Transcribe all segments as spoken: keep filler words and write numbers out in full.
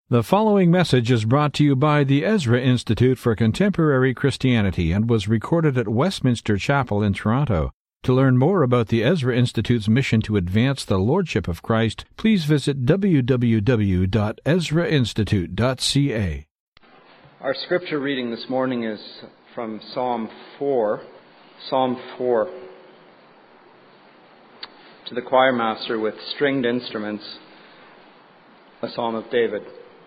The following message is brought to you by the Ezra Institute for Contemporary Christianity and was recorded at Westminster Chapel in Toronto. To learn more about the Ezra Institute's mission to advance the Lordship of Christ, please visit w w w dot ezra institute dot c a. Our scripture reading this morning is from Psalm four. Psalm four. To the choir master with stringed instruments, a psalm of David.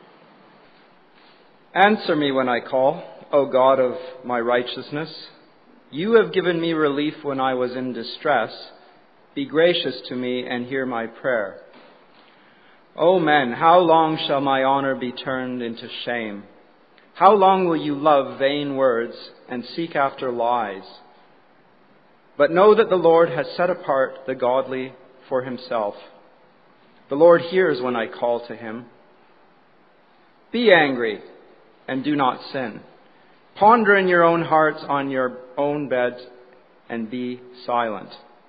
Answer me when I call, O God of my righteousness. You have given me relief when I was in distress. Be gracious to me and hear my prayer. O men, how long shall my honor be turned into shame? How long will you love vain words and seek after lies? But know that the Lord has set apart the godly for himself. The Lord hears when I call to him. Be angry and do not sin. Ponder in your own hearts on your own beds and be silent.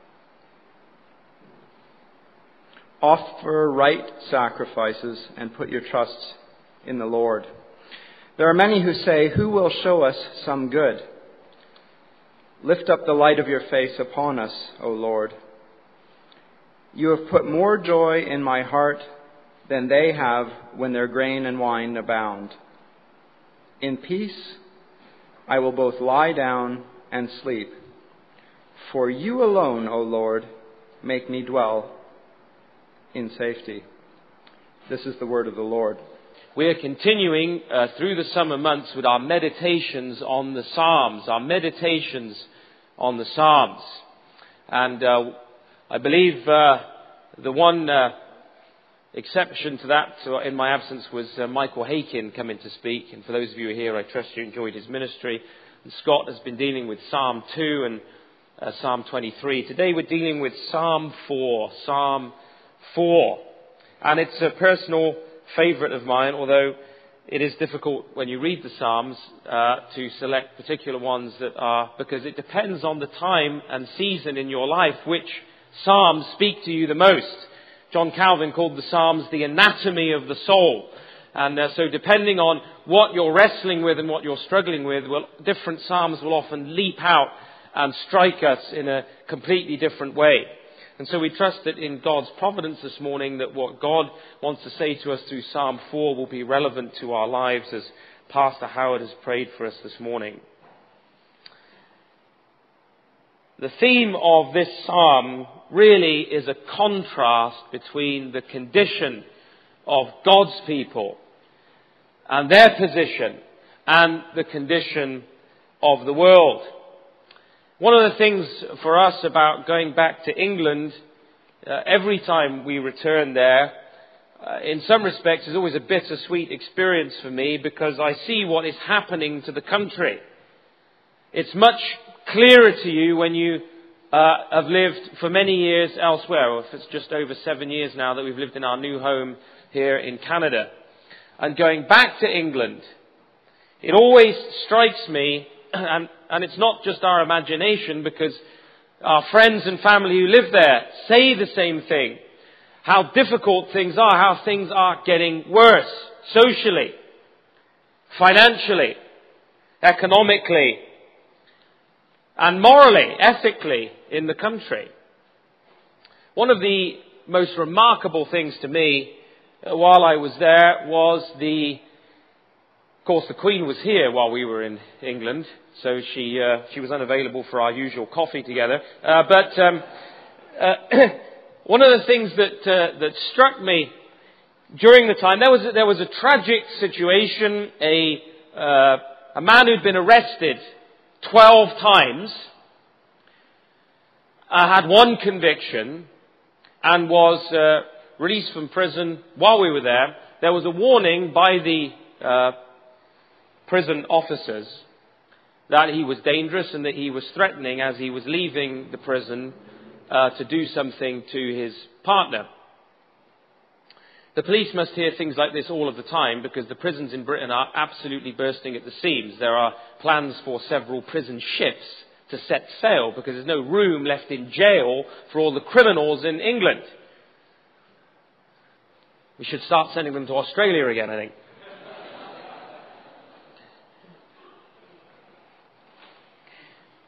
Offer right sacrifices and put your trust in the Lord. There are many who say, who will show us some good? Lift up the light of your face upon us, O Lord. You have put more joy in my heart than they have when their grain and wine abound. In peace I will both lie down and sleep. For you alone, O Lord, make me dwell in safety. This is the word of the Lord. We are continuing uh, through the summer months with our meditations on the Psalms, our meditations on the Psalms. And uh, I believe uh, the one uh, exception to that uh, in my absence was uh, Michael Hakin coming to speak. And for those of you who are here, I trust you enjoyed his ministry. And Scott has been dealing with Psalm two and uh, Psalm twenty-three. Today we're dealing with Psalm four. Psalm four. And it's a personal favourite of mine, although it is difficult when you read the Psalms uh, to select particular ones that are, because it depends on the time and season in your life which Psalms speak to you the most. John Calvin called the Psalms the anatomy of the soul. And uh, so depending on what you're wrestling with and what you're struggling with, well, different Psalms will often leap out and strike us in a completely different way. And so we trust that in God's providence this morning that what God wants to say to us through Psalm four will be relevant to our lives, as Pastor Howard has prayed for us this morning. The theme of this psalm really is a contrast between the condition of God's people and their position and the condition of the world. One of the things for us about going back to England, uh, every time we return there, uh, in some respects is always a bittersweet experience for me, because I see what is happening to the country. It's much clearer to you when you uh, have lived for many years elsewhere, or if it's just over seven years now that we've lived in our new home here in Canada. And going back to England, it always strikes me, and, and it's not just our imagination, because our friends and family who live there say the same thing, how difficult things are, how things are getting worse, socially, financially, economically, and morally, ethically in the country. One of the most remarkable things to me uh, while I was there was the, of course the Queen was here while we were in England, so she uh, she was unavailable for our usual coffee together. Uh, but um, uh, one of the things that uh, that struck me during the time, there was a, there was a tragic situation. A uh, a man who'd been arrested twelve times, uh, had one conviction, and was uh, released from prison while we were there. There was a warning by the uh, prison officers that he was dangerous and that he was threatening, as he was leaving the prison, uh, to do something to his partner. The police must hear things like this all of the time, because the prisons in Britain are absolutely bursting at the seams. There are plans for several prison ships to set sail, because there's no room left in jail for all the criminals in England. We should start sending them to Australia again, I think.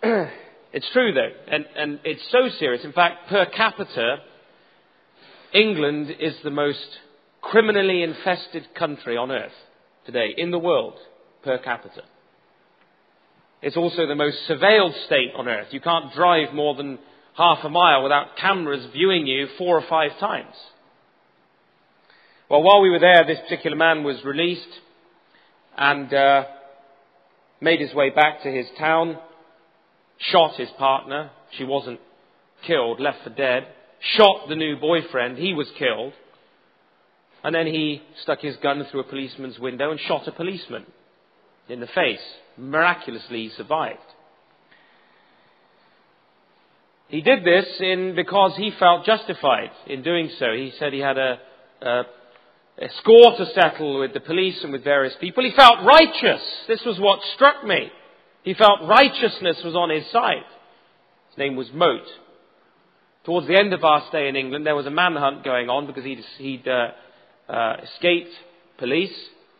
it's true though, and, and it's so serious. In fact, per capita, England is the most criminally infested country on earth today, in the world, per capita. It's also the most surveilled state on earth. You can't drive more than half a mile without cameras viewing you four or five times. Well, while we were there, this particular man was released and uh, made his way back to his town, shot his partner. She wasn't killed, left for dead. Shot the new boyfriend. He was killed. And then he stuck his gun through a policeman's window and shot a policeman in the face. Miraculously, he survived. He did this in because he felt justified in doing so. He said he had a, a, a score to settle with the police and with various people. He felt righteous. This was what struck me. He felt righteousness was on his side. His name was Moat. Towards the end of our stay in England, there was a manhunt going on because he'd, he'd uh, uh, escaped police.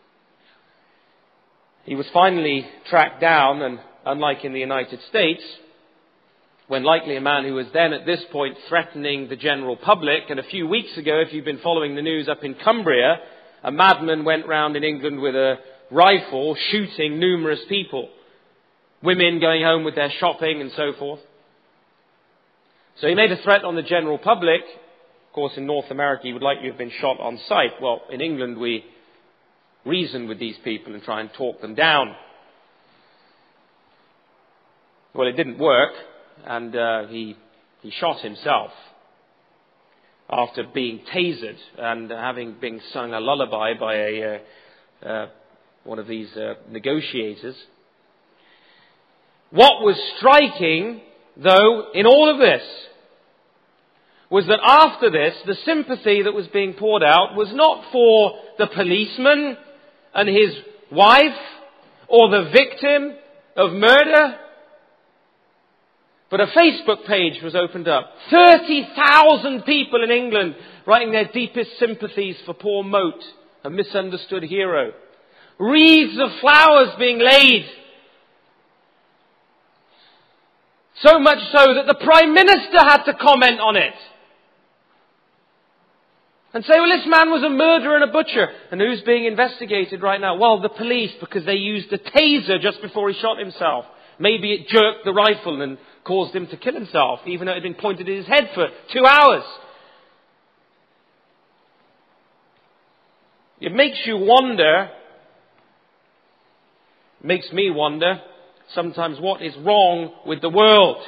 He was finally tracked down, and unlike in the United States, when likely a man who was then at this point threatening the general public, and a few weeks ago, if you've been following the news up in Cumbria, a madman went round in England with a rifle shooting numerous people. Women going home with their shopping and so forth. So he made a threat on the general public. Of course, in North America, he would likely have been shot on sight. Well, in England, we reason with these people and try and talk them down. Well, it didn't work, and uh, he he shot himself after being tasered and having been sung a lullaby by a uh, uh, one of these uh, negotiators. What was striking, though, in all of this, was that after this, the sympathy that was being poured out was not for the policeman and his wife or the victim of murder, but a Facebook page was opened up. thirty thousand people in England writing their deepest sympathies for poor Moat, a misunderstood hero. Wreaths of flowers being laid. So much so that the Prime Minister had to comment on it. And say, well, this man was a murderer and a butcher. And who's being investigated right now? Well, the police, because they used a taser just before he shot himself. Maybe it jerked the rifle and caused him to kill himself, even though it had been pointed at his head for two hours. It makes you wonder, makes me wonder, sometimes what is wrong with the world.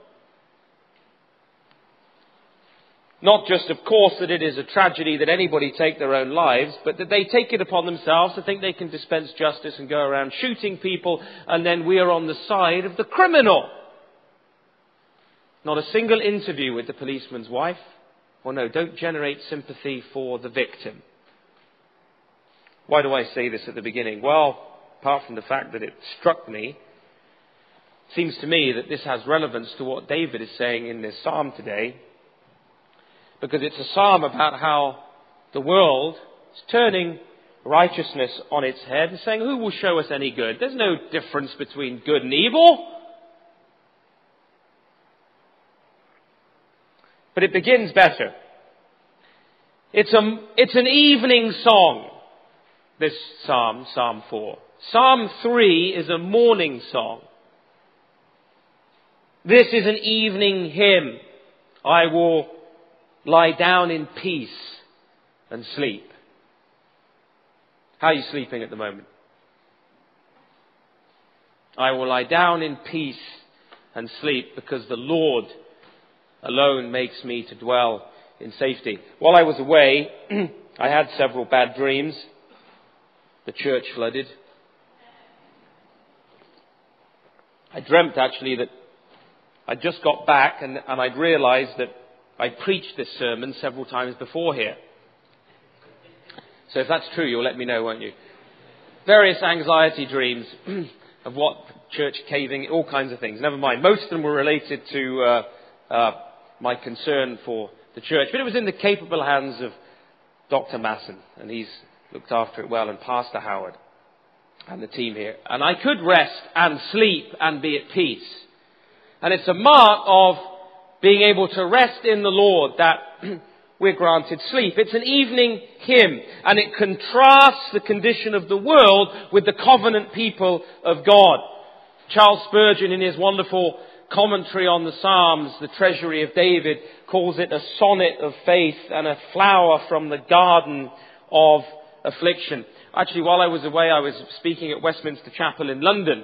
Not just, of course, that it is a tragedy that anybody take their own lives, but that they take it upon themselves to think they can dispense justice and go around shooting people, and then we are on the side of the criminal. Not a single interview with the policeman's wife. Well, no, don't generate sympathy for the victim. Why do I say this at the beginning? Well, apart from the fact that it struck me, it seems to me that this has relevance to what David is saying in this psalm today, because it's a psalm about how the world is turning righteousness on its head and saying, who will show us any good? There's no difference between good and evil. But it begins better. It's a, it's an evening song, this psalm, Psalm four. Psalm three is a morning song. This is an evening hymn. I will lie down in peace and sleep. How are you sleeping at the moment? I will lie down in peace and sleep because the Lord alone makes me to dwell in safety. While I was away, I had several bad dreams. The church flooded. I dreamt actually that I'd just got back and, and I'd realized that I'd preached this sermon several times before here. So if that's true, you'll let me know, won't you? Various anxiety dreams of what church caving, all kinds of things. Never mind. Most of them were related to uh, uh, my concern for the church. But it was in the capable hands of Doctor Masson, and he's looked after it well, and Pastor Howard and the team here. And I could rest and sleep and be at peace. And it's a mark of being able to rest in the Lord that we're granted sleep. It's an evening hymn, and it contrasts the condition of the world with the covenant people of God. Charles Spurgeon, in his wonderful commentary on the Psalms, The Treasury of David, calls it a sonnet of faith and a flower from the garden of affliction. Actually, while I was away, I was speaking at Westminster Chapel in London.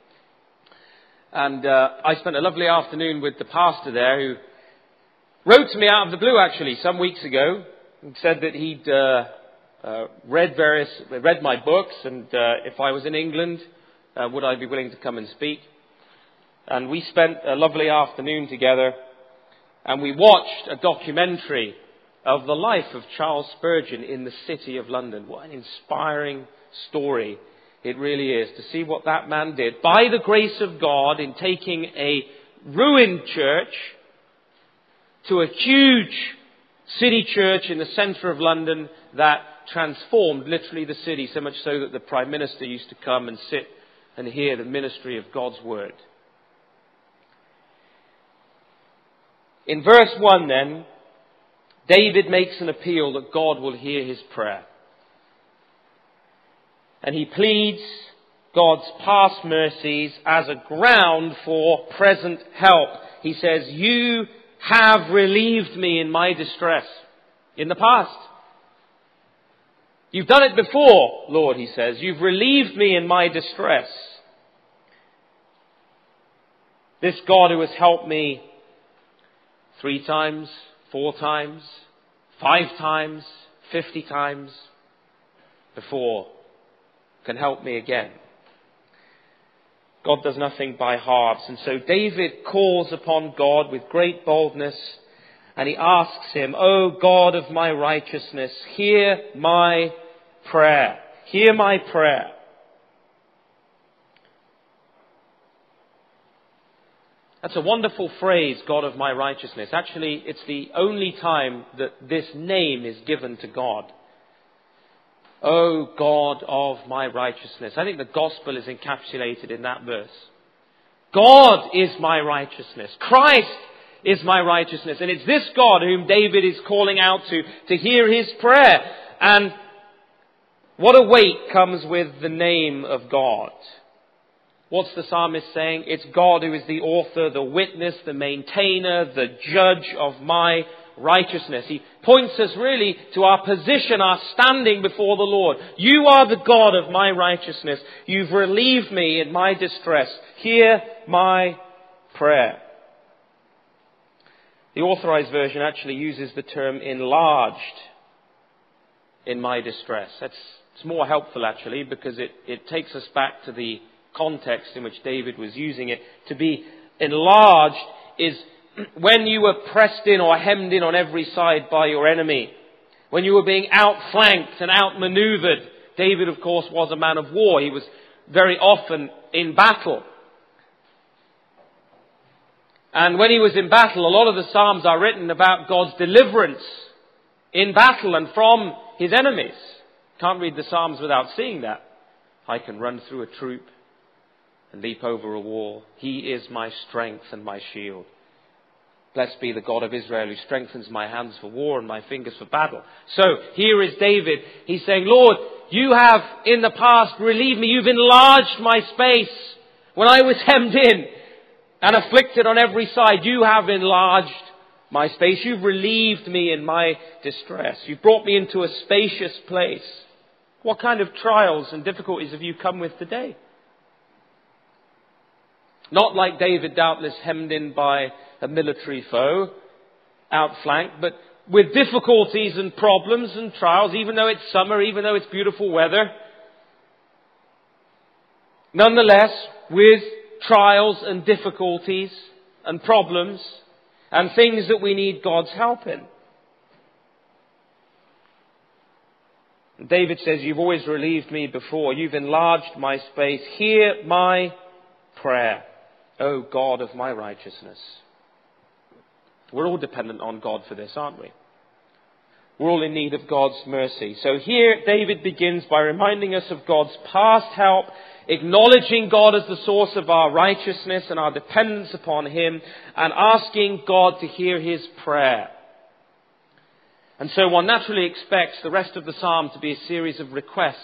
And uh, I spent a lovely afternoon with the pastor there, who wrote to me out of the blue, actually, some weeks ago, and said that he'd uh, uh, read various, read my books, and uh, if I was in England, uh, would I be willing to come and speak? And we spent a lovely afternoon together, and we watched a documentary of the life of Charles Spurgeon in the city of London. What an inspiring story it really is, to see what that man did by the grace of God in taking a ruined church to a huge city church in the centre of London that transformed literally the city, so much so that the Prime Minister used to come and sit and hear the ministry of God's Word. In verse one then, David makes an appeal that God will hear his prayer. And he pleads God's past mercies as a ground for present help. He says, you have relieved me in my distress. In the past. You've done it before, Lord, he says. You've relieved me in my distress. This God who has helped me three times, four times, five times, fifty times before can help me again. God does nothing by halves. And so David calls upon God with great boldness, and he asks him, O God of my righteousness, hear my prayer. Hear my prayer. That's a wonderful phrase, God of my righteousness. Actually, it's the only time that this name is given to God. O God of my righteousness. I think the gospel is encapsulated in that verse. God is my righteousness. Christ is my righteousness. And it's this God whom David is calling out to, to hear his prayer. And what a weight comes with the name of God. What's the psalmist saying? It's God who is the author, the witness, the maintainer, the judge of my righteousness. He points us really to our position, our standing before the Lord. You are the God of my righteousness. You've relieved me in my distress. Hear my prayer. The Authorized Version actually uses the term enlarged in my distress. That's it's more helpful actually, because it, it takes us back to the context in which David was using it. To be enlarged is when you were pressed in or hemmed in on every side by your enemy. When you were being outflanked and outmaneuvered. David, of course, was a man of war. He was very often in battle. And when he was in battle, a lot of the Psalms are written about God's deliverance in battle and from his enemies. Can't read the Psalms without seeing that. I can run through a troop and leap over a wall. He is my strength and my shield. Blessed be the God of Israel, who strengthens my hands for war and my fingers for battle. So here is David. He's saying, Lord, you have in the past relieved me. You've enlarged my space. When I was hemmed in and afflicted on every side, you have enlarged my space. You've relieved me in my distress. You've brought me into a spacious place. What kind of trials and difficulties have you come with today? Not like David, doubtless hemmed in by a military foe, outflanked, but with difficulties and problems and trials, even though it's summer, even though it's beautiful weather. Nonetheless, with trials and difficulties and problems and things that we need God's help in. David says, you've always relieved me before. You've enlarged my space. Hear my prayer, O God of my righteousness. We're all dependent on God for this, aren't we? We're all in need of God's mercy. So here David begins by reminding us of God's past help, acknowledging God as the source of our righteousness and our dependence upon Him, and asking God to hear his prayer. And so one naturally expects the rest of the psalm to be a series of requests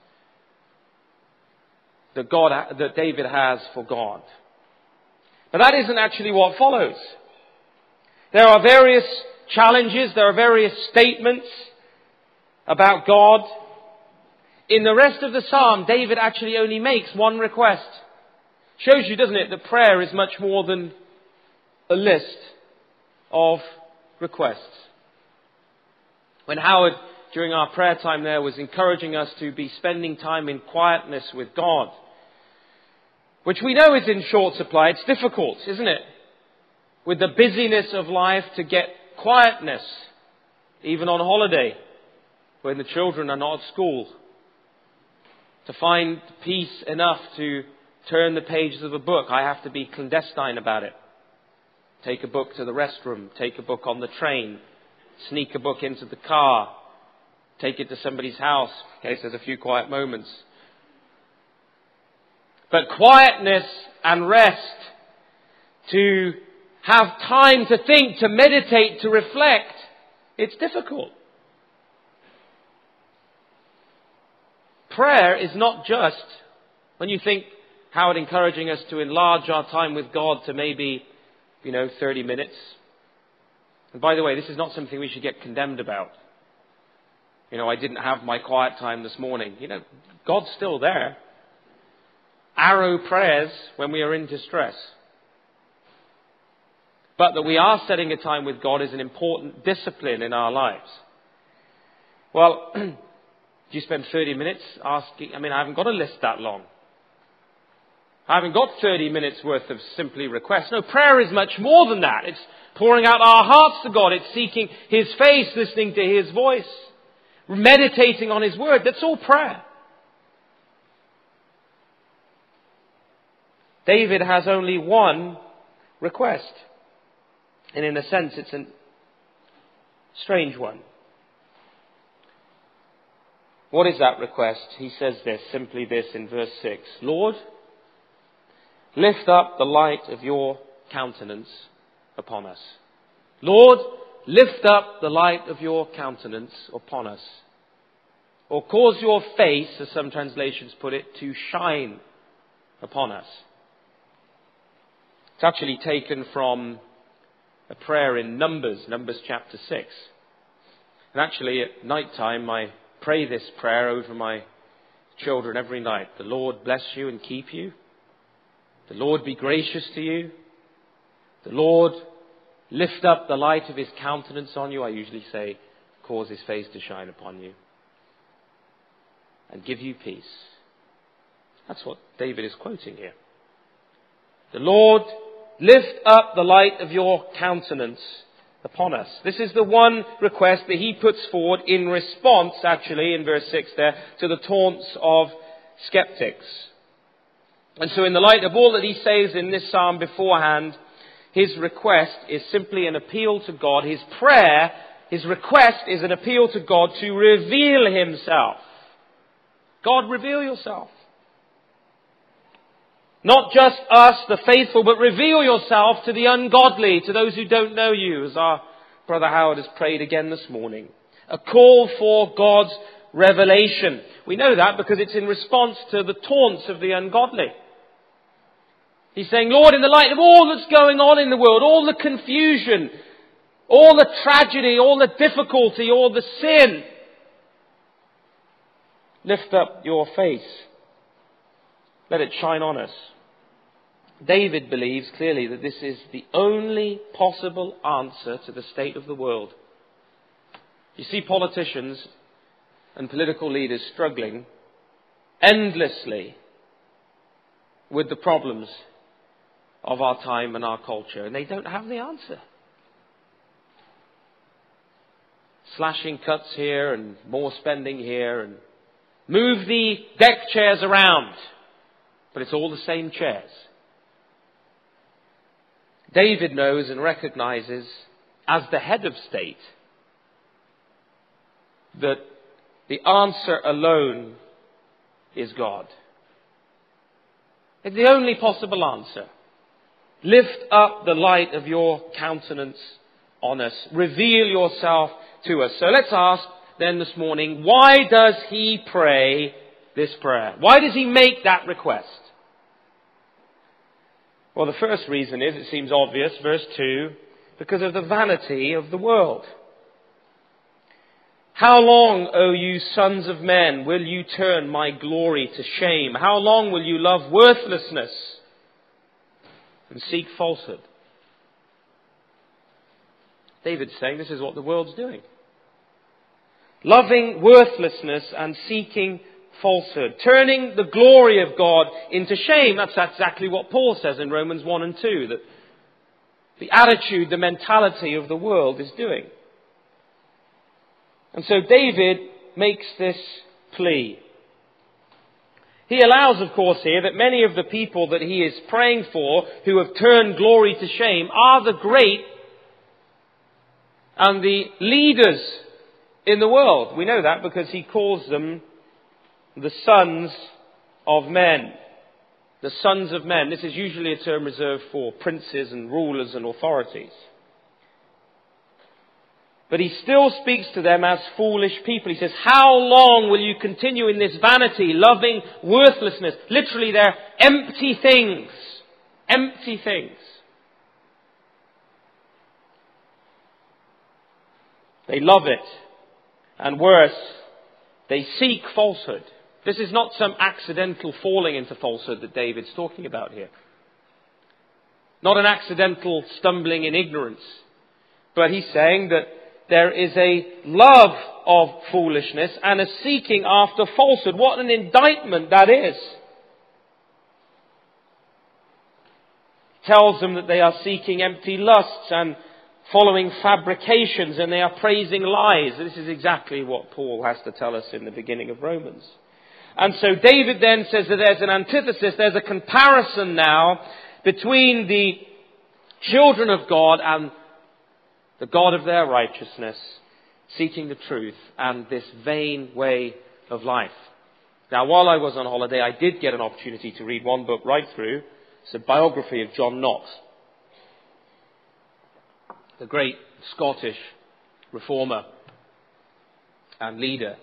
that God, that David has for God. But that isn't actually what follows. There are various challenges, there are various statements about God. In the rest of the psalm, David actually only makes one request. Shows you, doesn't it, that prayer is much more than a list of requests. When Howard, during our prayer time there, was encouraging us to be spending time in quietness with God, which we know is in short supply, it's difficult, isn't it? With the busyness of life, to get quietness, even on holiday, when the children are not at school. To find peace enough to turn the pages of a book, I have to be clandestine about it. Take a book to the restroom, take a book on the train, sneak a book into the car, take it to somebody's house in case there's a few quiet moments. But quietness and rest, to have time to think, to meditate, to reflect, it's difficult. Prayer is not just, when you think Howard encouraging us to enlarge our time with God to maybe, you know, thirty minutes. And by the way, this is not something we should get condemned about. You know, I didn't have my quiet time this morning. You know, God's still there. Arrow prayers when we are in distress. But that we are setting a time with God is an important discipline in our lives. Well, do you spend thirty minutes asking? I mean, I haven't got a list that long. I haven't got thirty minutes worth of simply requests. No, prayer is much more than that. It's pouring out our hearts to God. It's seeking His face, listening to His voice, meditating on His word. That's all prayer. David has only one request. And in a sense, it's a strange one. What is that request? He says this, simply this in verse six. Lord, lift up the light of your countenance upon us. Lord, lift up the light of your countenance upon us. Or cause your face, as some translations put it, to shine upon us. It's actually taken from a prayer in Numbers, Numbers chapter six. And actually at night time I pray this prayer over my children every night. The Lord bless you and keep you. The Lord be gracious to you. The Lord lift up the light of His countenance on you. I usually say, cause His face to shine upon you. And give you peace. That's what David is quoting here. The Lord lift up the light of your countenance upon us. This is the one request that he puts forward in response, actually, in verse six there, to the taunts of skeptics. And so in the light of all that he says in this psalm beforehand, his request is simply an appeal to God. His prayer, his request is an appeal to God to reveal Himself. God, reveal yourself. Not just us, the faithful, but reveal yourself to the ungodly, to those who don't know you, as our brother Howard has prayed again this morning. A call for God's revelation. We know that because it's in response to the taunts of the ungodly. He's saying, Lord, in the light of all that's going on in the world, all the confusion, all the tragedy, all the difficulty, all the sin, lift up your face. Let it shine on us. David believes clearly that this is the only possible answer to the state of the world. You see politicians and political leaders struggling endlessly with the problems of our time and our culture, and they don't have the answer. Slashing cuts here and more spending here, and move the deck chairs around, but it's all the same chairs. David knows and recognizes, as the head of state, that the answer alone is God. It's the only possible answer. Lift up the light of your countenance on us. Reveal yourself to us. So let's ask then this morning, why does he pray this prayer? Why does he make that request? Well, the first reason is, it seems obvious, verse two, because of the vanity of the world. How long, O you sons of men, will you turn my glory to shame? How long will you love worthlessness and seek falsehood? David's saying this is what the world's doing. Loving worthlessness and seeking falsehood. Turning the glory of God into shame. That's exactly what Paul says in Romans one and two. That the attitude, the mentality of the world is doing. And so David makes this plea. He allows, of course, here that many of the people that he is praying for who have turned glory to shame are the great and the leaders in the world. We know that because he calls them the sons of men. The sons of men. This is usually a term reserved for princes and rulers and authorities. But he still speaks to them as foolish people. He says, how long will you continue in this vanity, loving worthlessness? Literally, they're empty things. Empty things. They love it. And worse, they seek falsehood. This is not some accidental falling into falsehood that David's talking about here. Not an accidental stumbling in ignorance. But he's saying that there is a love of foolishness and a seeking after falsehood. What an indictment that is. Tells them that they are seeking empty lusts and following fabrications, and they are praising lies. This is exactly what Paul has to tell us in the beginning of Romans. And so David then says that there's an antithesis, there's a comparison now between the children of God and the God of their righteousness, seeking the truth, and this vain way of life. Now, while I was on holiday, I did get an opportunity to read one book right through. It's a biography of John Knox, the great Scottish reformer and leader.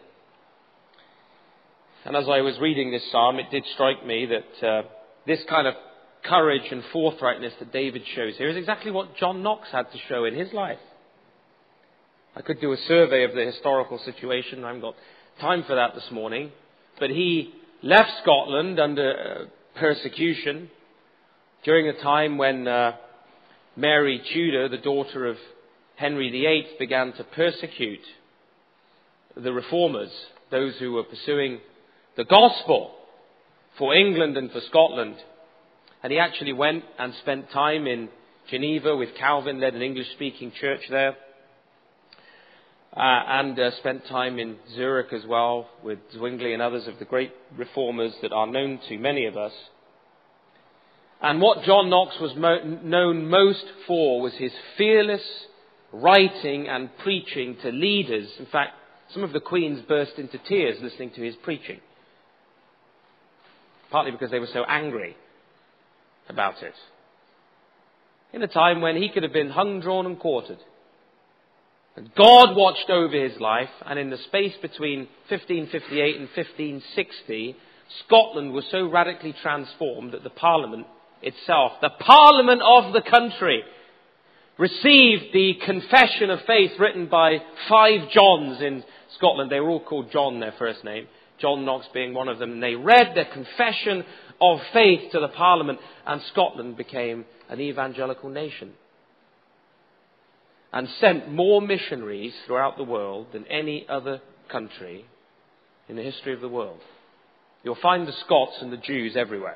And as I was reading this psalm, it did strike me that uh, this kind of courage and forthrightness that David shows here is exactly what John Knox had to show in his life. I could do a survey of the historical situation. I haven't got time for that this morning. But he left Scotland under uh, persecution during a time when uh, Mary Tudor, the daughter of Henry the Eighth, began to persecute the reformers, those who were pursuing the gospel for England and for Scotland. And he actually went and spent time in Geneva with Calvin, led an English-speaking church there. Uh, and uh, spent time in Zurich as well with Zwingli and others of the great reformers that are known to many of us. And what John Knox was mo- known most for was his fearless writing and preaching to leaders. In fact, some of the queens burst into tears listening to his preaching. Partly because they were so angry about it. In a time when he could have been hung, drawn and quartered. And God watched over his life, and in the space between fifteen fifty-eight and fifteen sixty, Scotland was so radically transformed that the Parliament itself, the Parliament of the country, received the Confession of Faith written by five Johns in Scotland. They were all called John, their first name, John Knox being one of them. And they read their Confession of Faith to the Parliament, and Scotland became an evangelical nation. And sent more missionaries throughout the world than any other country in the history of the world. You'll find the Scots and the Jews everywhere.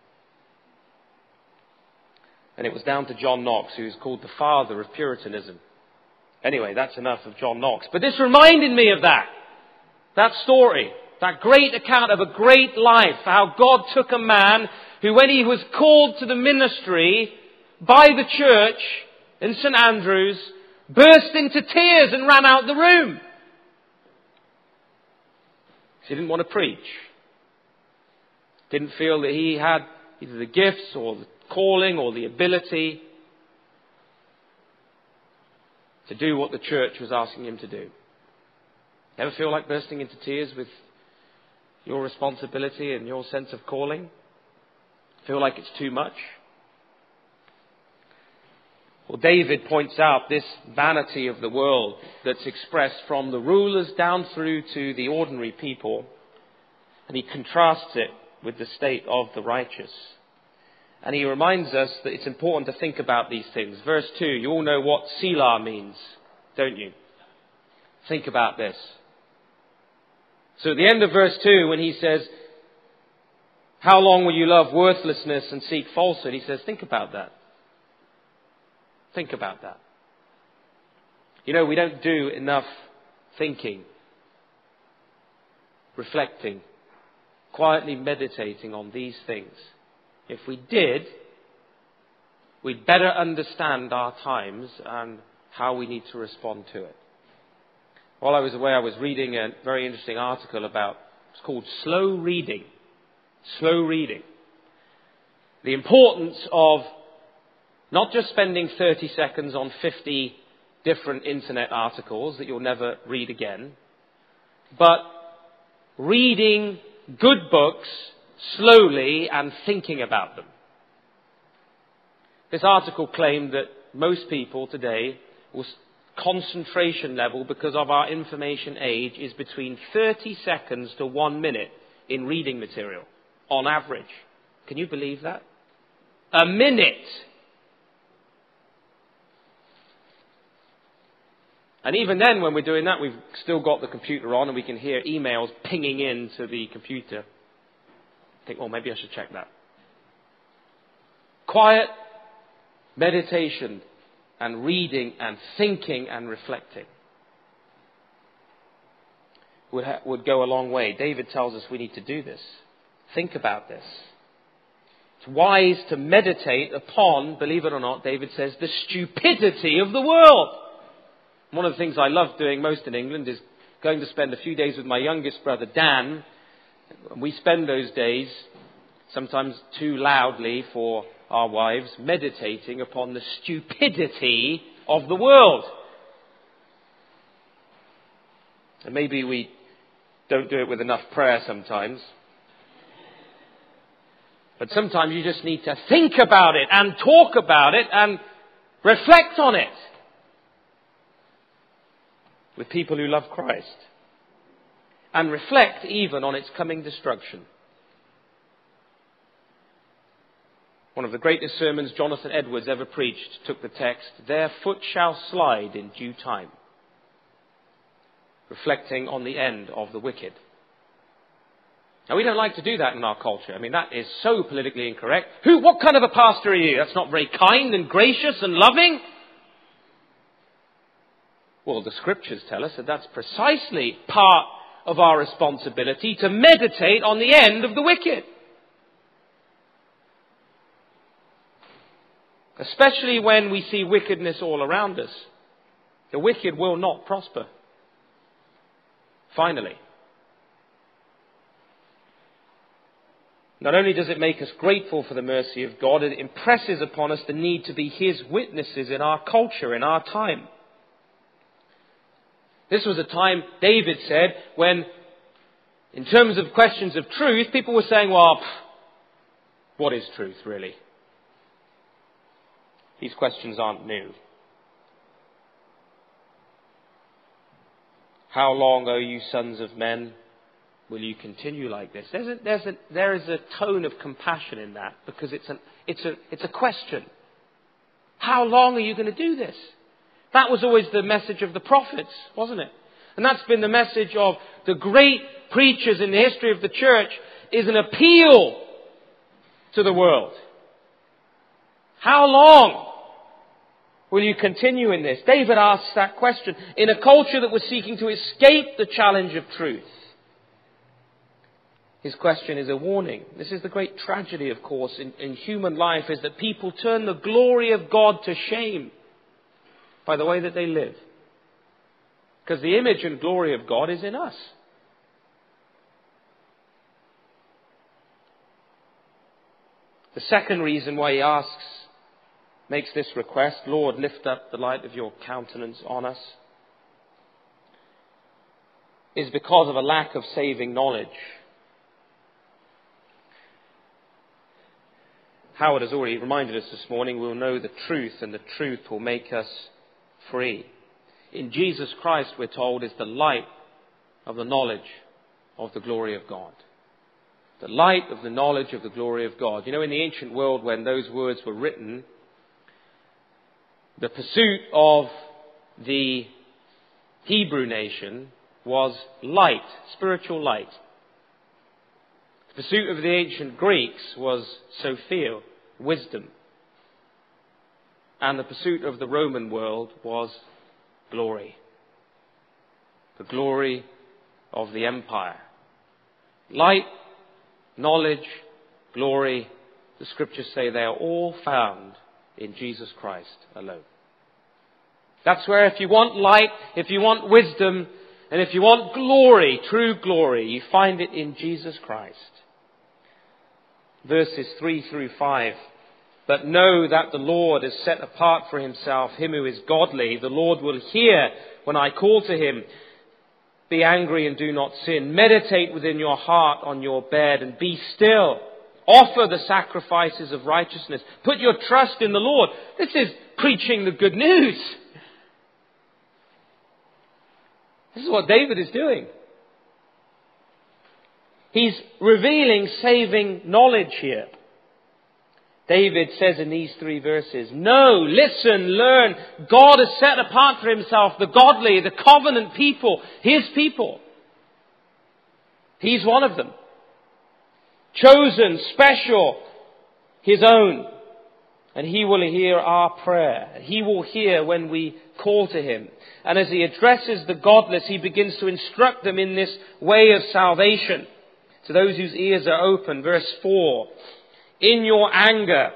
And it was down to John Knox, who is called the father of Puritanism. Anyway, that's enough of John Knox. But this reminded me of that. That story. That great account of a great life. How God took a man who, when he was called to the ministry by the church in St Andrews, burst into tears and ran out the room. He didn't want to preach. Didn't feel that he had either the gifts or the calling or the ability to do what the church was asking him to do. Ever feel like bursting into tears with your responsibility and your sense of calling? Feel like it's too much? Well, David points out this vanity of the world that's expressed from the rulers down through to the ordinary people, and he contrasts it with the state of the righteous. And he reminds us that it's important to think about these things. Verse two, you all know what Selah means, don't you? Think about this. So at the end of verse two, when he says, how long will you love worthlessness and seek falsehood? He says, think about that. Think about that. You know, we don't do enough thinking, reflecting, quietly meditating on these things. If we did, we'd better understand our times and how we need to respond to it. While I was away, I was reading a very interesting article about, it's called slow reading. Slow reading. The importance of not just spending thirty seconds on fifty different internet articles that you'll never read again, but reading good books slowly and thinking about them. This article claimed that most people today, concentration level because of our information age, is between thirty seconds to one minute in reading material, on average. Can you believe that? A minute! And even then, when we're doing that, we've still got the computer on and we can hear emails pinging into the computer. Think, oh, maybe I should check that. Quiet meditation and reading and thinking and reflecting would, ha- would go a long way. David tells us we need to do this. Think about this. It's wise to meditate upon, believe it or not, David says, the stupidity of the world. One of the things I love doing most in England is going to spend a few days with my youngest brother, Dan. We spend those days, sometimes too loudly for our wives, meditating upon the stupidity of the world. And maybe we don't do it with enough prayer sometimes. But sometimes you just need to think about it and talk about it and reflect on it with people who love Christ. And reflect even on its coming destruction. One of the greatest sermons Jonathan Edwards ever preached took the text, "Their foot shall slide in due time," reflecting on the end of the wicked. Now, we don't like to do that in our culture. I mean, that is so politically incorrect. Who, what kind of a pastor are you? That's not very kind and gracious and loving. Well, the scriptures tell us that that's precisely part of our responsibility, to meditate on the end of the wicked. Especially when we see wickedness all around us. The wicked will not prosper. Finally. Not only does it make us grateful for the mercy of God, it impresses upon us the need to be His witnesses in our culture, in our time. This was a time, David said, when, in terms of questions of truth, people were saying, well, pff, what is truth, really? These questions aren't new. How long, O you sons of men, will you continue like this? There's a, there's a, there is a tone of compassion in that, because it's, an, it's, a, it's a question. How long are you going to do this? That was always the message of the prophets, wasn't it? And that's been the message of the great preachers in the history of the church, is an appeal to the world. How long will you continue in this? David asks that question in a culture that was seeking to escape the challenge of truth. His question is a warning. This is the great tragedy, of course, in, in human life, is that people turn the glory of God to shame by the way that they live. Because the image and glory of God is in us. The second reason why he asks, makes this request, Lord, lift up the light of your countenance on us, is because of a lack of saving knowledge. Howard has already reminded us this morning, we'll know the truth, and the truth will make us free. In Jesus Christ, we're told, is the light of the knowledge of the glory of God. The light of the knowledge of the glory of God. You know, in the ancient world, when those words were written, the pursuit of the Hebrew nation was light, spiritual light. The pursuit of the ancient Greeks was Sophia, wisdom. And the pursuit of the Roman world was glory. The glory of the empire. Light, knowledge, glory, the scriptures say they are all found in Jesus Christ alone. That's where if you want light, if you want wisdom, and if you want glory, true glory, you find it in Jesus Christ. Verses three through five. But know that the Lord has set apart for himself him who is godly. The Lord will hear when I call to him. Be angry and do not sin. Meditate within your heart on your bed and be still. Offer the sacrifices of righteousness. Put your trust in the Lord. This is preaching the good news. This is what David is doing. He's revealing saving knowledge here. David says in these three verses, know, listen, learn. God has set apart for himself the godly, the covenant people, his people. He's one of them. Chosen, special, his own. And he will hear our prayer. He will hear when we call to him. And as he addresses the godless, he begins to instruct them in this way of salvation. To those whose ears are open, verse four. In your anger,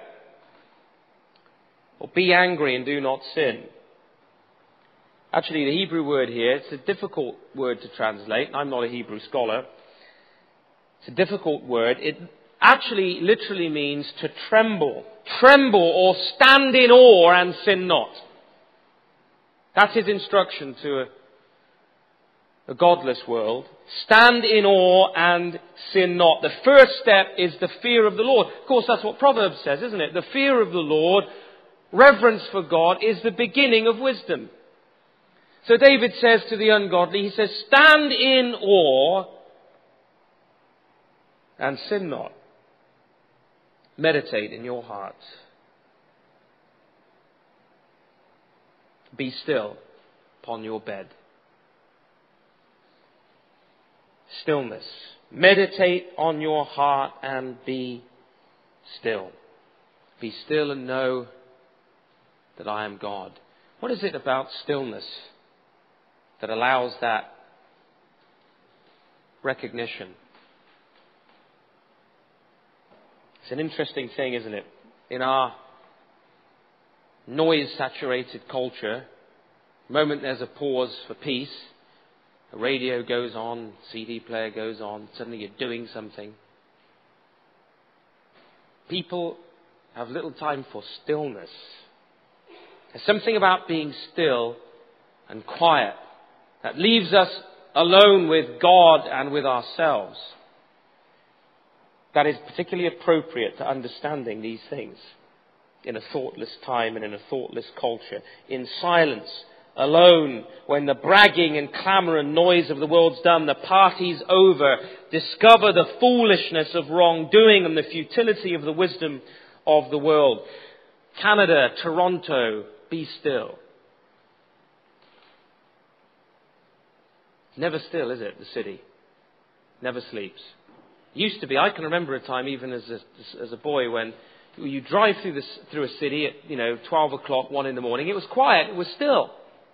or be angry and do not sin. Actually, the Hebrew word here, it's a difficult word to translate. I'm not a Hebrew scholar. It's a difficult word. It actually literally means to tremble. Tremble or stand in awe and sin not. That's his instruction to a a godless world. Stand in awe and sin not. The first step is the fear of the Lord. Of course, that's what Proverbs says, isn't it? The fear of the Lord, reverence for God, is the beginning of wisdom. So David says to the ungodly, he says, stand in awe and sin not. Meditate in your heart. Be still upon your bed. Stillness. Meditate on your heart and be still. Be still and know that I am God. What is it about stillness that allows that recognition? It's an interesting thing, isn't it? In our noise-saturated culture, the moment there's a pause for peace, the radio goes on, C D player goes on, suddenly you're doing something. People have little time for stillness. There's something about being still and quiet that leaves us alone with God and with ourselves. That is particularly appropriate to understanding these things in a thoughtless time and in a thoughtless culture. In silence, alone, when the bragging and clamour and noise of the world's done, the party's over, discover the foolishness of wrongdoing and the futility of the wisdom of the world. Canada, Toronto, be still. Never still, is it, the city? Never sleeps. Used to be, I can remember a time even as a, as a boy when you drive through, this, through a city at, you know, twelve o'clock, one in the morning. It was quiet, it was still.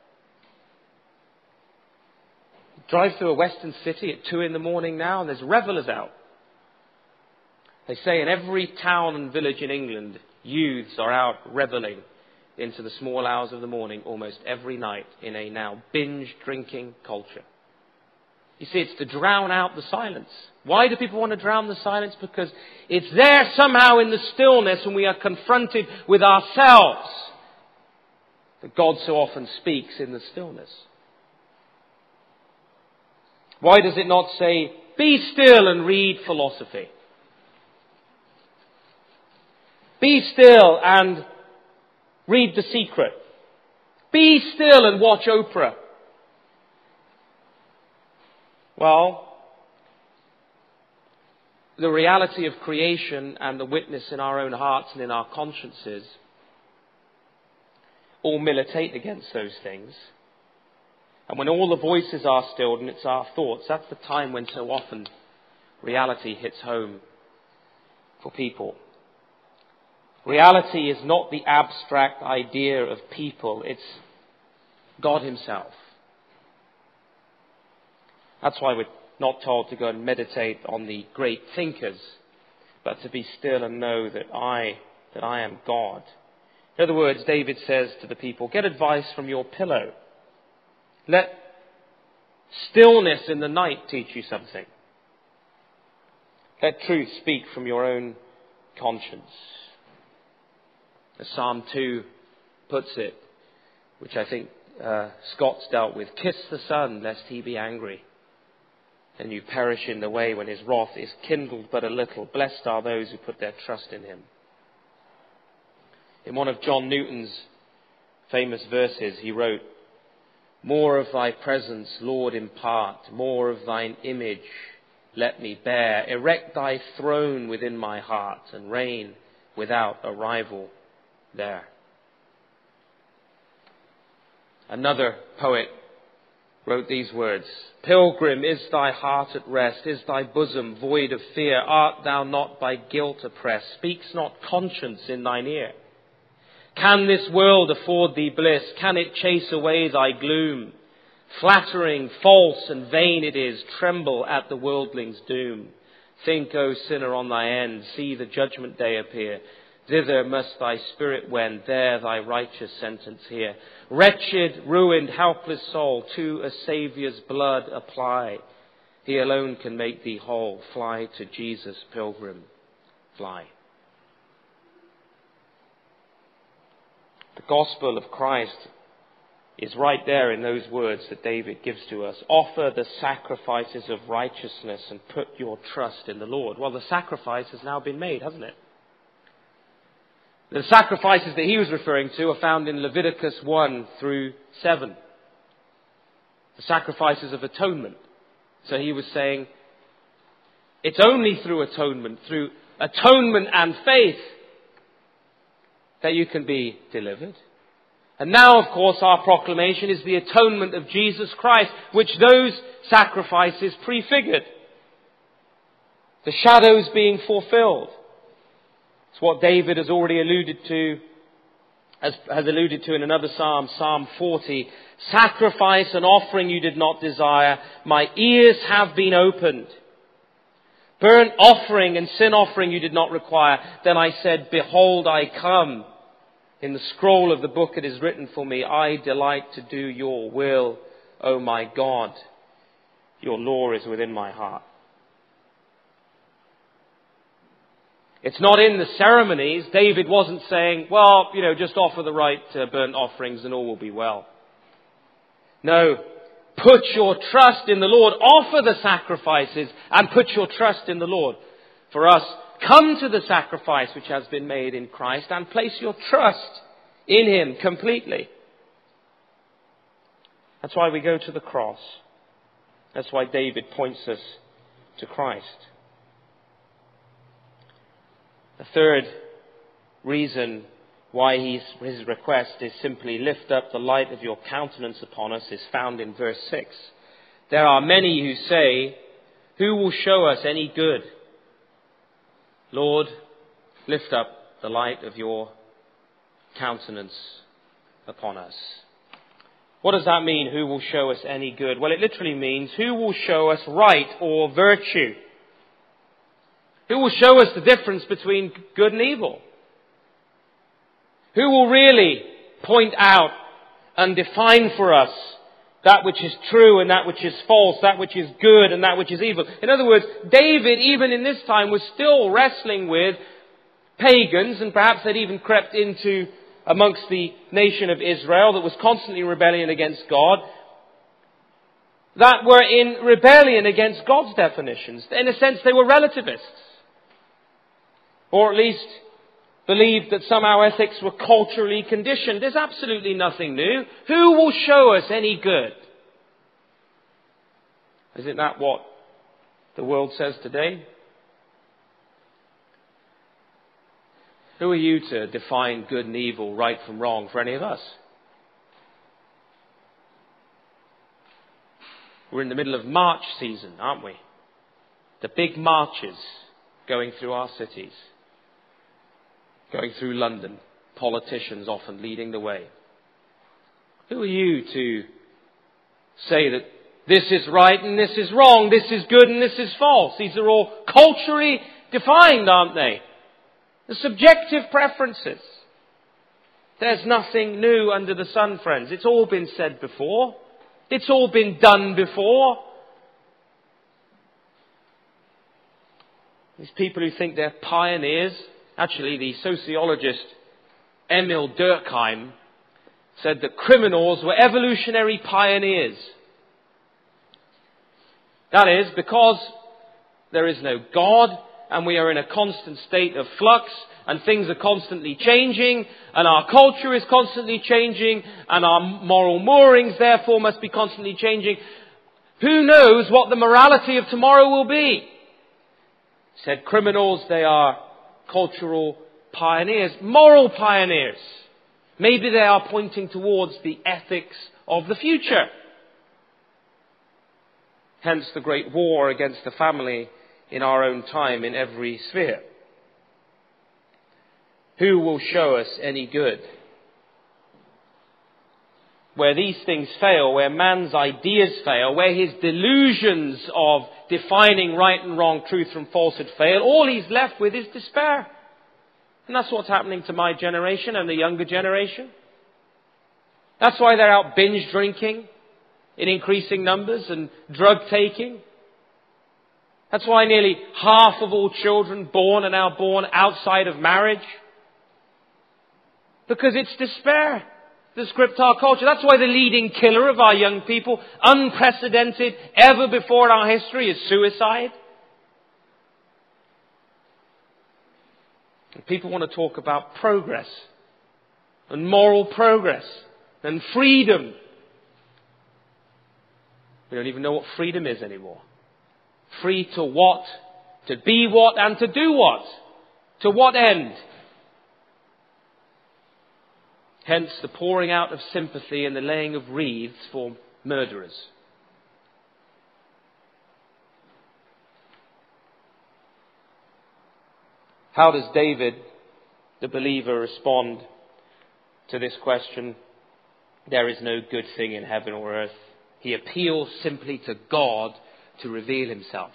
Drive through a western city at two in the morning now and there's revellers out. They say in every town and village in England, youths are out revelling into the small hours of the morning almost every night in a now binge drinking culture. You see, it's to drown out the silence. Why do people want to drown the silence? Because it's there somehow in the stillness when we are confronted with ourselves that God so often speaks in the stillness. Why does it not say, be still and read philosophy? Be still and read The Secret. Be still and watch Oprah. Well, the reality of creation and the witness in our own hearts and in our consciences all militate against those things. And when all the voices are stilled and it's our thoughts, that's the time when so often reality hits home for people. Reality is not the abstract idea of people, it's God himself. That's why we're not told to go and meditate on the great thinkers, but to be still and know that I, that I am God. In other words, David says to the people, get advice from your pillow. Let stillness in the night teach you something. Let truth speak from your own conscience. As Psalm two puts it, which I think uh, Scott's dealt with, kiss the Son, lest he be angry, and you perish in the way when his wrath is kindled but a little. Blessed are those who put their trust in him. In one of John Newton's famous verses, he wrote, more of thy presence, Lord, impart, more of thine image let me bear. Erect thy throne within my heart and reign without a rival there. Another poet wrote these words, Pilgrim, is thy heart at rest? Is thy bosom void of fear? Art thou not by guilt oppressed? Speaks not conscience in thine ear? Can this world afford thee bliss? Can it chase away thy gloom? Flattering, false and vain it is. Tremble at the worldling's doom. Think, O sinner, on thy end. See the judgment day appear. Thither must thy spirit wend. There thy righteous sentence hear. Wretched, ruined, helpless soul, to a Saviour's blood apply. He alone can make thee whole. Fly to Jesus, pilgrim, fly. The gospel of Christ is right there in those words that David gives to us. Offer the sacrifices of righteousness and put your trust in the Lord. Well, the sacrifice has now been made, hasn't it? The sacrifices that he was referring to are found in Leviticus one through seven. The sacrifices of atonement. So he was saying, it's only through atonement, through atonement and faith, that you can be delivered. And now, of course, our proclamation is the atonement of Jesus Christ, which those sacrifices prefigured. The shadows being fulfilled. It's what David has already alluded to, has, has alluded to in another psalm, Psalm forty. Sacrifice and offering you did not desire. My ears have been opened. Burnt offering and sin offering you did not require. Then I said, behold, I come. In the scroll of the book it is written for me, I delight to do your will, O my God. Your law is within my heart. It's not in the ceremonies. David wasn't saying, well, you know, just offer the right uh, burnt offerings and all will be well. No. Put your trust in the Lord. Offer the sacrifices and put your trust in the Lord. For us, come to the sacrifice which has been made in Christ and place your trust in him completely. That's why we go to the cross. That's why David points us to Christ. The third reason why his, his request is simply lift up the light of your countenance upon us is found in verse six. There are many who say, who will show us any good? Lord, lift up the light of your countenance upon us. What does that mean, who will show us any good? Well, it literally means who will show us right or virtue? Who will show us the difference between good and evil? Who will really point out and define for us that which is true and that which is false, that which is good and that which is evil. In other words, David, even in this time, was still wrestling with pagans, and perhaps they'd even crept into amongst the nation of Israel that was constantly rebelling against God, that were in rebellion against God's definitions. In a sense, they were relativists. Or at least believed that somehow ethics were culturally conditioned. There's absolutely nothing new. Who will show us any good? Isn't that what the world says today? Who are you to define good and evil, right from wrong for any of us? We're in the middle of March season, aren't we? The big marches going through our cities. Going through London, politicians often leading the way. Who are you to say that this is right and this is wrong, this is good and this is false? These are all culturally defined, aren't they? The subjective preferences. There's nothing new under the sun, friends. It's all been said before. It's all been done before. These people who think they're pioneers. Actually, the sociologist Emil Durkheim said that criminals were evolutionary pioneers. That is, because there is no God, and we are in a constant state of flux, and things are constantly changing, and our culture is constantly changing, and our moral moorings, therefore, must be constantly changing. Who knows what the morality of tomorrow will be? Said criminals, they are cultural pioneers, moral pioneers. Maybe they are pointing towards the ethics of the future. Hence the great war against the family in our own time in every sphere. Who will show us any good? Where these things fail, where man's ideas fail, where his delusions of defining right and wrong, truth from falsehood fail, all he's left with is despair. And that's what's happening to my generation and the younger generation. That's why they're out binge drinking in increasing numbers and drug taking. That's why nearly half of all children born are now born outside of marriage. Because it's despair. The scriptar culture. That's why the leading killer of our young people, unprecedented ever before in our history, is suicide. And people want to talk about progress and moral progress and freedom. We don't even know what freedom is anymore. Free to what? To be what and to do what? To what end? Hence the pouring out of sympathy and the laying of wreaths for murderers. How does David, the believer, respond to this question? There is no good thing in heaven or earth. He appeals simply to God to reveal himself.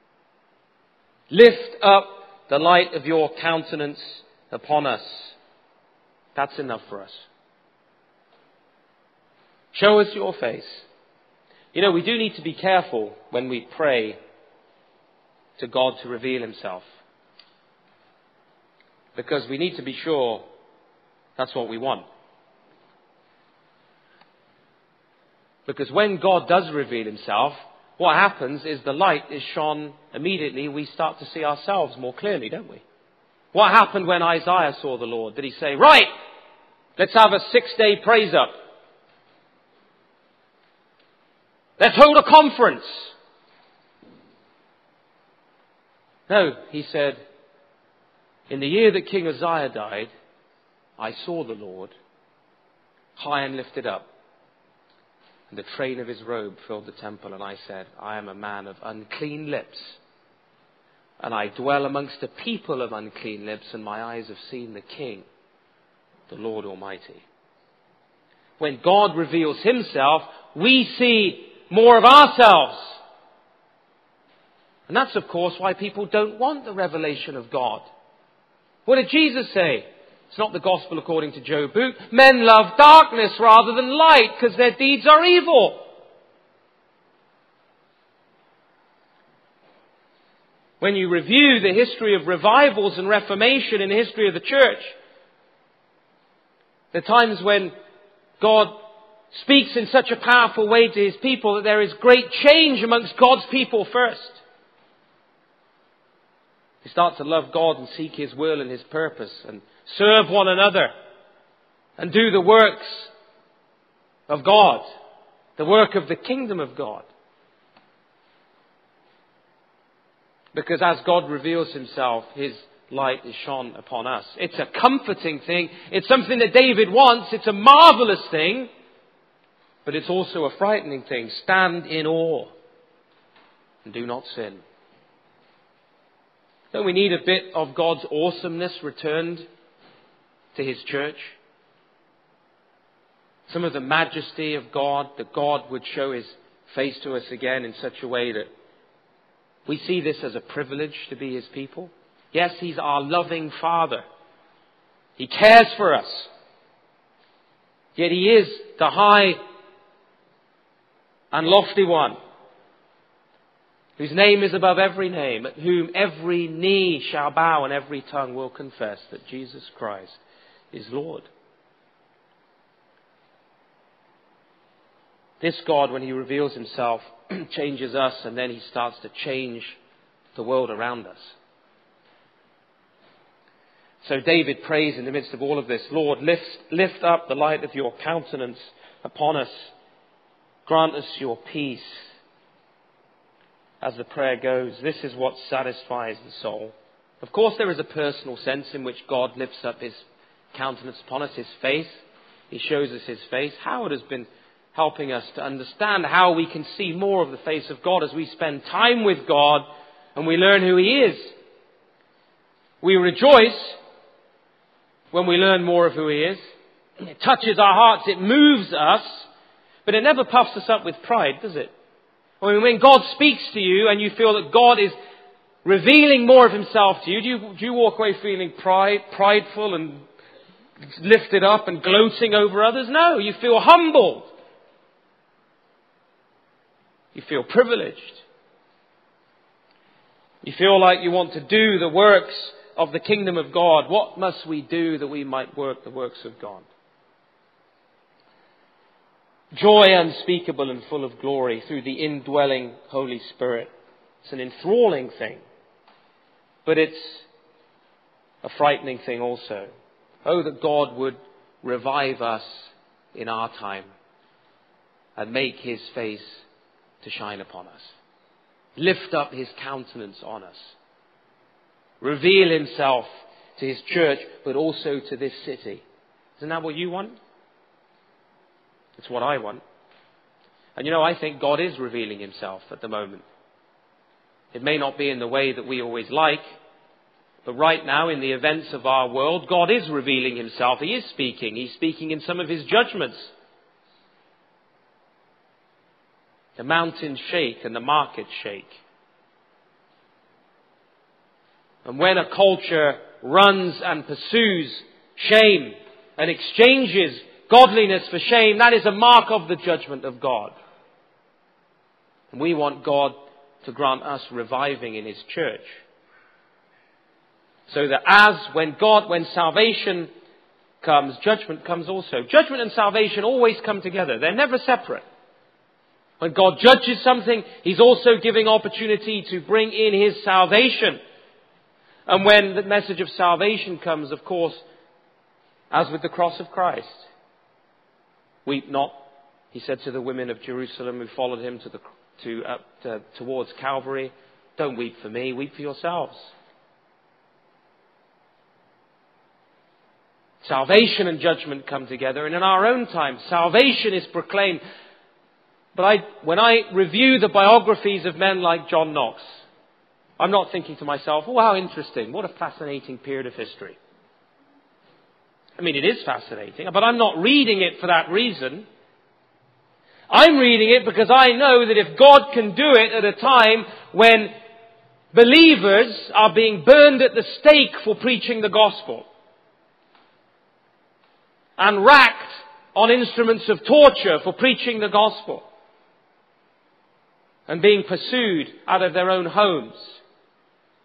Lift up the light of your countenance upon us. That's enough for us. Show us your face. You know, we do need to be careful when we pray to God to reveal himself. Because we need to be sure that's what we want. Because when God does reveal himself, what happens is the light is shone immediately. We start to see ourselves more clearly, don't we? What happened when Isaiah saw the Lord? Did he say, right, let's have a six-day praise up. Let's hold a conference. No, he said, in the year that King Uzziah died, I saw the Lord high and lifted up, and the train of his robe filled the temple, and I said, I am a man of unclean lips, and I dwell amongst a people of unclean lips, and my eyes have seen the King, the Lord Almighty. When God reveals himself, we see more of ourselves. And that's, of course, why people don't want the revelation of God. What did Jesus say? It's not the gospel according to Joe Boot. Men love darkness rather than light because their deeds are evil. When you review the history of revivals and reformation in the history of the church, there are times when God speaks in such a powerful way to His people that there is great change amongst God's people first. They start to love God and seek His will and His purpose and serve one another and do the works of God, the work of the kingdom of God. Because as God reveals Himself, His light is shone upon us. It's a comforting thing. It's something that David wants. It's a marvelous thing. But it's also a frightening thing. Stand in awe and do not sin. Don't we need a bit of God's awesomeness returned to His church? Some of the majesty of God, that God would show His face to us again in such a way that we see this as a privilege to be His people. Yes, He's our loving Father. He cares for us. Yet He is the high and lofty one, whose name is above every name, at whom every knee shall bow and every tongue will confess that Jesus Christ is Lord. This God, when He reveals Himself, changes us, and then He starts to change the world around us. So David prays in the midst of all of this, Lord, lift, lift up the light of your countenance upon us. Grant us your peace. As the prayer goes, this is what satisfies the soul. Of course, there is a personal sense in which God lifts up His countenance upon us, His face. He shows us His face. Howard has been helping us to understand how we can see more of the face of God as we spend time with God and we learn who He is. We rejoice when we learn more of who He is. It touches our hearts, it moves us, but it never puffs us up with pride, does it? I mean, when God speaks to you and you feel that God is revealing more of Himself to you, do you, do you walk away feeling pride, prideful and lifted up and gloating over others? No, you feel humbled. You feel privileged. You feel like you want to do the works of the kingdom of God. What must we do that we might work the works of God? Joy unspeakable and full of glory through the indwelling Holy Spirit. It's an enthralling thing. But it's a frightening thing also. Oh, that God would revive us in our time and make His face to shine upon us. Lift up His countenance on us. Reveal Himself to His church, but also to this city. Isn't that what you want? It's what I want. And you know, I think God is revealing Himself at the moment. It may not be in the way that we always like, but right now in the events of our world, God is revealing Himself. He is speaking. He's speaking in some of His judgments. The mountains shake and the markets shake. And when a culture runs and pursues shame and exchanges godliness for shame, that is a mark of the judgment of God. And we want God to grant us reviving in His church. So that as when God, when salvation comes, judgment comes also. Judgment and salvation always come together. They're never separate. When God judges something, He's also giving opportunity to bring in His salvation. And when the message of salvation comes, of course, as with the cross of Christ, weep not, He said to the women of Jerusalem who followed Him to the to, uh, to towards Calvary, don't weep for me, weep for yourselves. Salvation and judgment come together, and in our own time, salvation is proclaimed. But I, when I review the biographies of men like John Knox, I'm not thinking to myself, oh, how interesting, what a fascinating period of history. I mean, it is fascinating, but I'm not reading it for that reason. I'm reading it because I know that if God can do it at a time when believers are being burned at the stake for preaching the gospel, and racked on instruments of torture for preaching the gospel, and being pursued out of their own homes,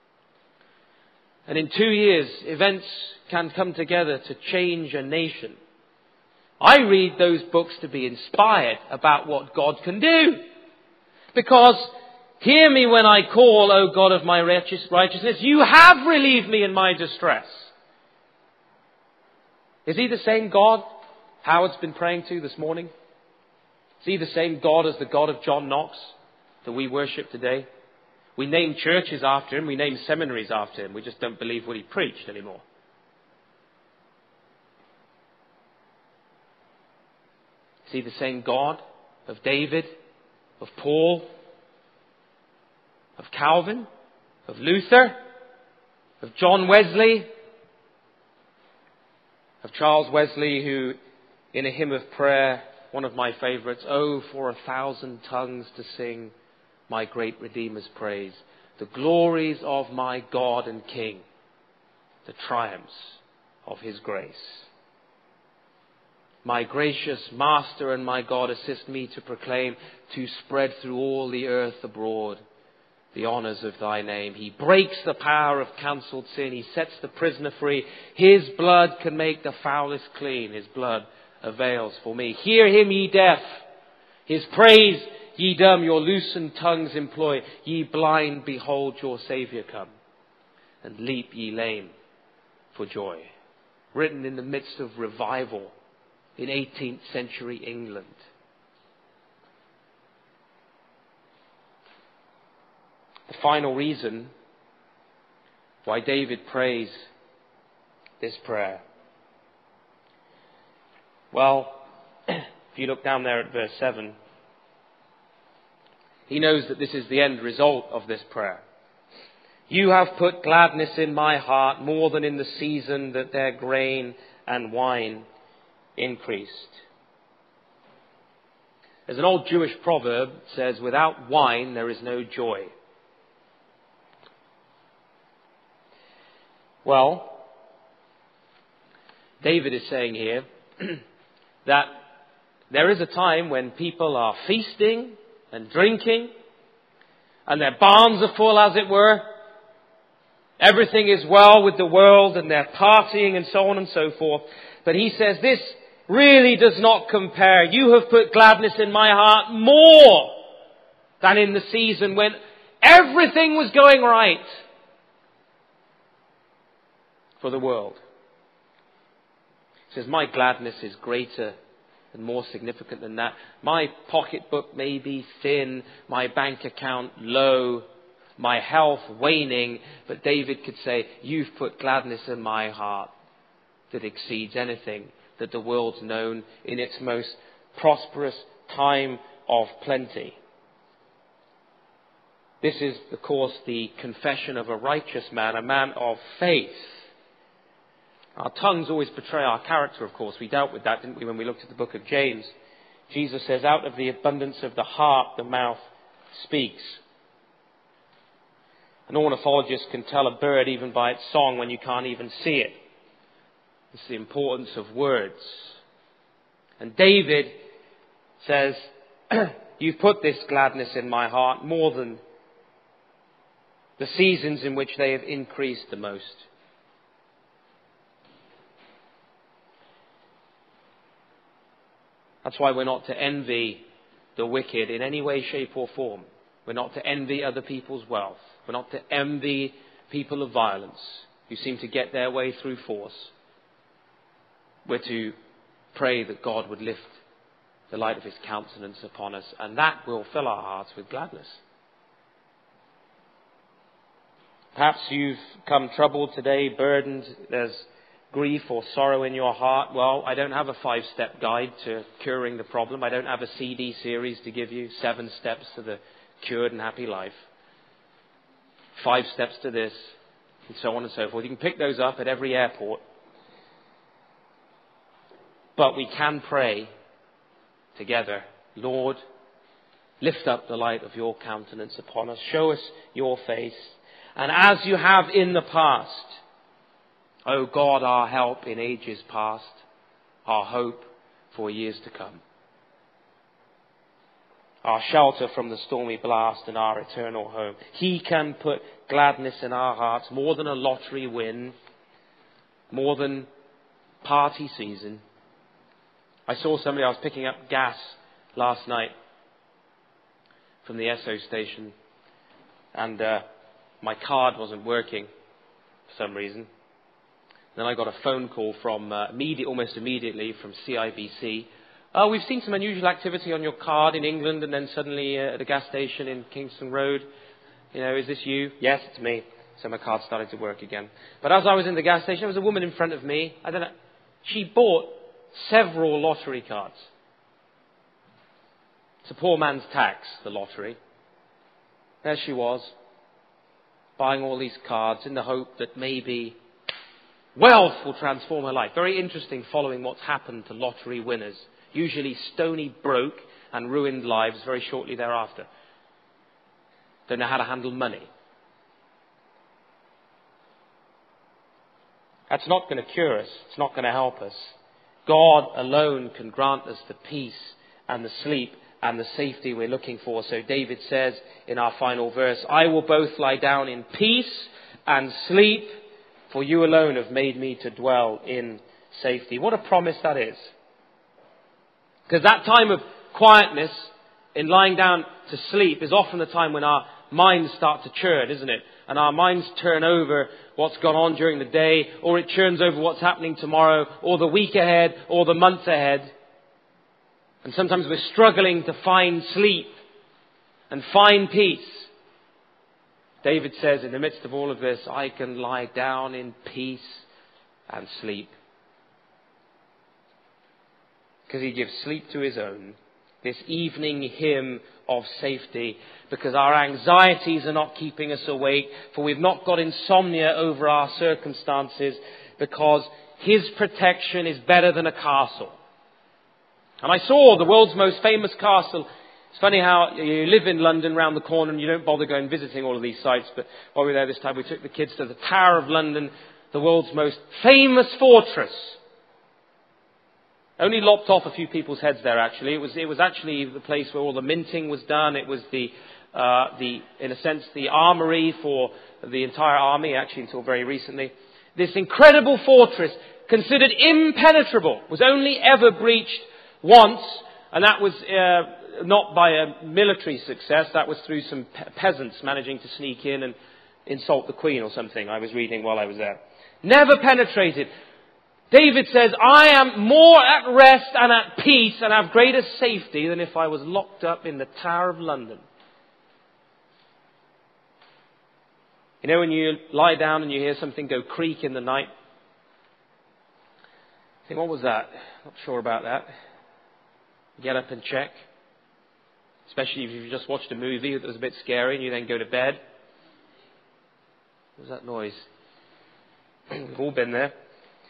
And in two years, events can come together to change a nation. I read those books to be inspired about what God can do. Because, hear me when I call, O God of my righteousness, you have relieved me in my distress. Is he the same God Howard's been praying to this morning? Is he the same God as the God of John Knox that we worship today? We name churches after him. We name seminaries after him. We just don't believe what he preached anymore. Is he the same God of David, of Paul, of Calvin, of Luther, of John Wesley, of Charles Wesley, who in a hymn of prayer, one of my favourites, oh, for a thousand tongues to sing my great Redeemer's praise, the glories of my God and King, the triumphs of his grace. My gracious Master and my God, assist me to proclaim, to spread through all the earth abroad the honours of thy name. He breaks the power of cancelled sin. He sets the prisoner free. His blood can make the foulest clean. His blood avails for me. Hear him, ye deaf. His praise, ye dumb. Your loosened tongues employ. Ye blind, behold your Saviour come. And leap, ye lame, for joy. Written in the midst of revival in eighteenth century England. The final reason why David prays this prayer. Well, if you look down there at verse seven, he knows that this is the end result of this prayer. You have put gladness in my heart more than in the season that their grain and wine increased. There's an old Jewish proverb that says, without wine there is no joy. Well, David is saying here that there is a time when people are feasting and drinking and their barns are full, as it were. Everything is well with the world and they're partying and so on and so forth. But he says this really does not compare. You have put gladness in my heart more than in the season when everything was going right for the world. He says, my gladness is greater and more significant than that. My pocketbook may be thin, my bank account low, my health waning, but David could say, you've put gladness in my heart that exceeds anything that the world's known in its most prosperous time of plenty. This is, of course, the confession of a righteous man, a man of faith. Our tongues always betray our character, of course. We dealt with that, didn't we, when we looked at the book of James. Jesus says, out of the abundance of the heart, the mouth speaks. An ornithologist can tell a bird even by its song when you can't even see it. It's the importance of words. And David says, you've put this gladness in my heart more than the seasons in which they have increased the most. That's why we're not to envy the wicked in any way, shape or form. We're not to envy other people's wealth. We're not to envy people of violence who seem to get their way through force. We're to pray that God would lift the light of his countenance upon us, and that will fill our hearts with gladness. Perhaps you've come troubled today, burdened, there's grief or sorrow in your heart. Well, I don't have a five-step guide to curing the problem. I don't have a C D series to give you, seven steps to the cured and happy life. Five steps to this, and so on and so forth. You can pick those up at every airport. But we can pray together, Lord, lift up the light of your countenance upon us. Show us your face. And as you have in the past, O God, our help in ages past, our hope for years to come. our shelter from the stormy blast and our eternal home. He can put gladness in our hearts more than a lottery win, more than party season. I saw somebody, I was picking up gas last night from the Esso station, and uh, my card wasn't working for some reason. Then I got a phone call from uh, immediate, almost immediately from C I B C. Oh, we've seen some unusual activity on your card in England, and then suddenly uh, at a gas station in Kingston Road. You know, is this you? Yes, it's me. So my card started to work again. But as I was in the gas station, there was a woman in front of me. I don't know. She bought several lottery cards. It's a poor man's tax, the lottery. There she was, buying all these cards in the hope that maybe wealth will transform her life. Very interesting following what's happened to lottery winners. Usually stony broke and ruined lives very shortly thereafter. Don't know how to handle money. That's not going to cure us. It's not going to help us. God alone can grant us the peace and the sleep and the safety we're looking for. So David says in our final verse, I will both lie down in peace and sleep, for you alone have made me to dwell in safety. What a promise that is. Because that time of quietness in lying down to sleep is often the time when our minds start to churn, isn't it? And our minds turn over what's gone on during the day, or it churns over what's happening tomorrow, or the week ahead, or the month ahead. And sometimes we're struggling to find sleep and find peace. David says in the midst of all of this, I can lie down in peace and sleep. Because he gives sleep to his own. This evening hymn of safety, because our anxieties are not keeping us awake, for we've not got insomnia over our circumstances, because his protection is better than a castle. And I saw the world's most famous castle. It's funny how you live in London round the corner and you don't bother going visiting all of these sites, but while we were there this time we took the kids to the Tower of London, the world's most famous fortress. Only lopped off a few people's heads there, actually. It was it was actually the place where all the minting was done. It was the, uh, the in a sense, the armory for the entire army, actually, until very recently. This incredible fortress, considered impenetrable, was only ever breached once, and that was uh, not by a military success. That was through some pe- peasants managing to sneak in and insult the Queen or something, I was reading while I was there. Never penetrated. David says, I am more at rest and at peace and have greater safety than if I was locked up in the Tower of London. You know when you lie down and you hear something go creak in the night? You think, what was that? Not sure about that. Get up and check. Especially if you've just watched a movie that was a bit scary and you then go to bed. What was that noise? We've all been there.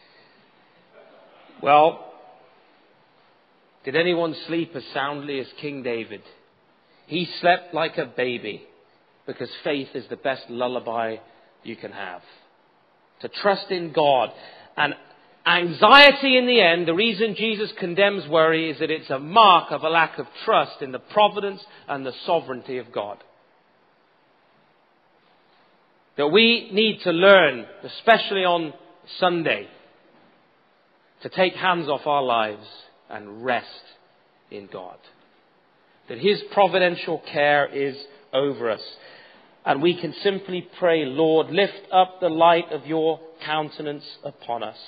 Well, did anyone sleep as soundly as King David? He slept like a baby, because faith is the best lullaby you can have. To trust in God. And anxiety in the end, the reason Jesus condemns worry is that it's a mark of a lack of trust in the providence and the sovereignty of God. That we need to learn, especially on Sunday, to take hands off our lives and rest in God. That his providential care is over us. And we can simply pray, Lord, lift up the light of your countenance upon us.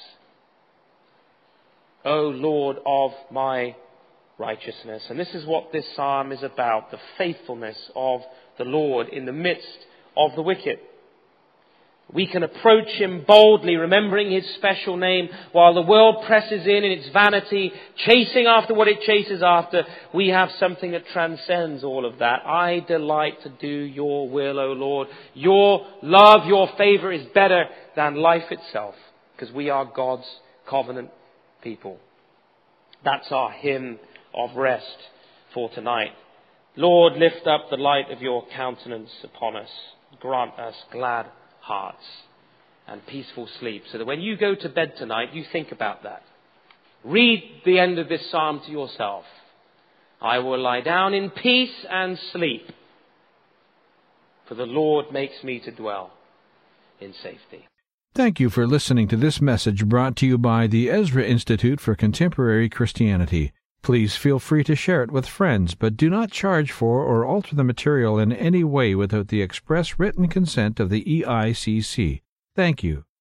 O Lord of my righteousness. And this is what this psalm is about, the faithfulness of the Lord in the midst of the wicked. We can approach him boldly, remembering his special name, while the world presses in in its vanity, chasing after what it chases after. We have something that transcends all of that. I delight to do your will, O Lord. Your love, your favor is better than life itself, because we are God's covenant people. That's our hymn of rest for tonight. Lord, lift up the light of your countenance upon us. Grant us glad hearts and peaceful sleep, so that when you go to bed tonight, you think about that. Read the end of this psalm to yourself. I will lie down in peace and sleep, for the Lord makes me to dwell in safety. Thank you for listening to this message brought to you by the Ezra Institute for Contemporary Christianity. Please feel free to share it with friends, but do not charge for or alter the material in any way without the express written consent of the E I C C. Thank you.